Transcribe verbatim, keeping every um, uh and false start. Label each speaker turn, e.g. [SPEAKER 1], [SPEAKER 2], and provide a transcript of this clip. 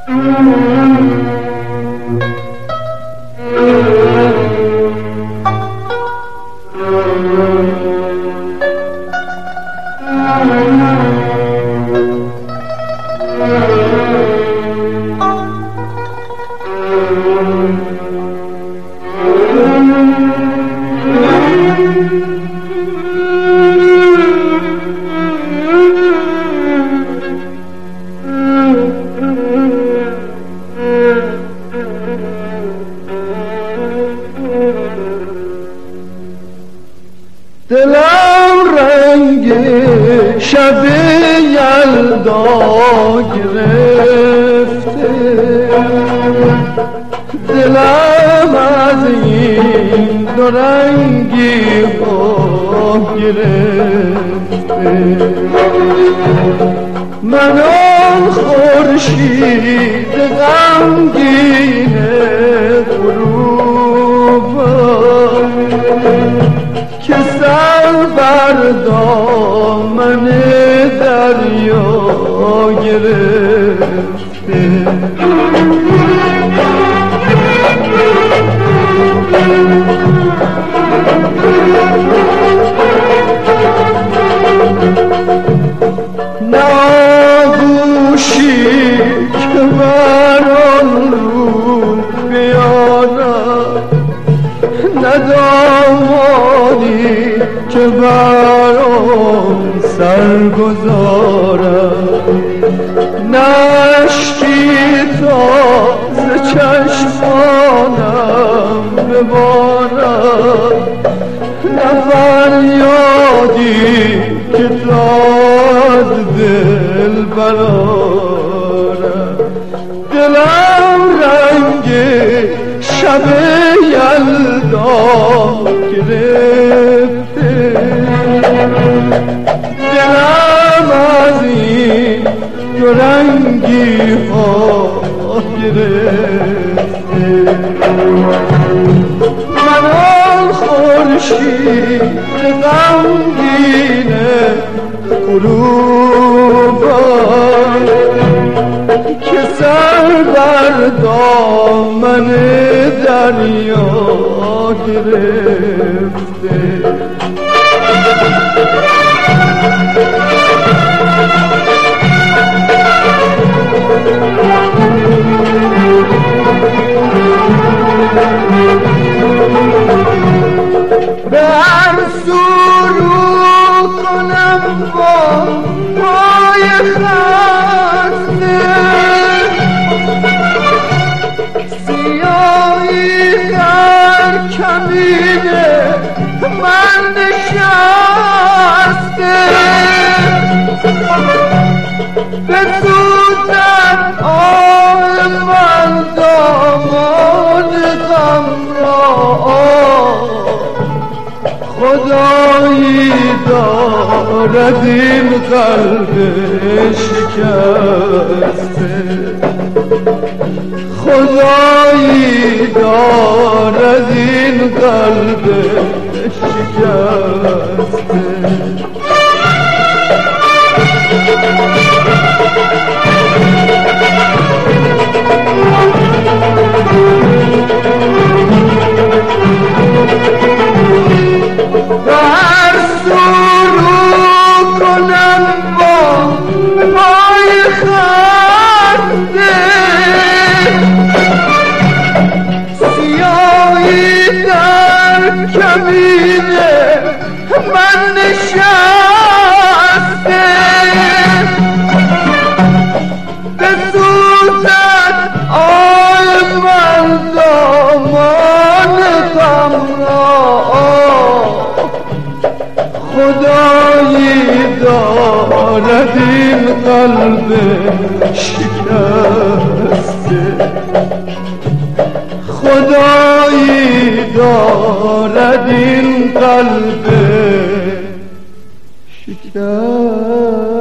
[SPEAKER 1] دلم رنگ شب یلدا گرفته، دلم از این دو رنگی ها گرفته. من آن خورشید غمگین غروبم که سر بر دامن دریا گرفته. نه گوشی که بر آن رو بیارم، نه دامادی که بر آن سر گذارم، نه اشکی تا ز چشمانم ببارم، نه فریادی که داد دل برارم. دلم رنگ شب یلدا گرفته، دلم از این دو رنگی ها گرفته. من آن خورشید غمگین غروبم که سر بر دامن دریا گرفته. به هر سو رو کنم با پای خسته، سیاهی در کمین من نشسته. بسوزد آه من دامان غم را، خدایی دارد این قلب شکسته، خدایی دارد این قلب شکسته. به هر سو رو کنم با پای خسته، سیاهی در کمین من نشسته. بسوزد آی من دامان غم را، خدایی دارد این قلب شکسته، خدایی دارد این قلب شکسته.